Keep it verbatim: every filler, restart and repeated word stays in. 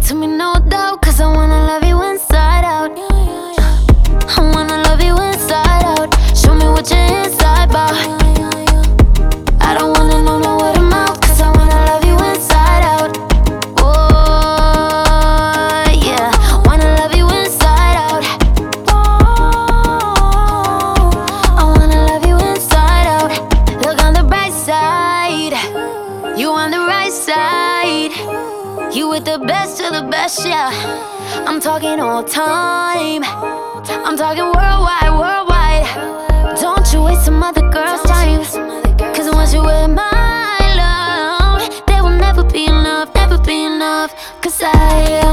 to me, no doubt, cause I wanna love you inside out. I wanna love you inside out. Show me what you're inside about. I don't wanna know no word of mouth, cause I wanna love you inside out. Oh, yeah, wanna love you inside out. Oh, I wanna love you inside out. Look on the bright side, you on the right side. You with the best of the best, yeah. I'm talking all time, I'm talking worldwide, worldwide. Don't you waste some other girl's time, cause once you're with my love, there will never be enough, never be enough. Cause I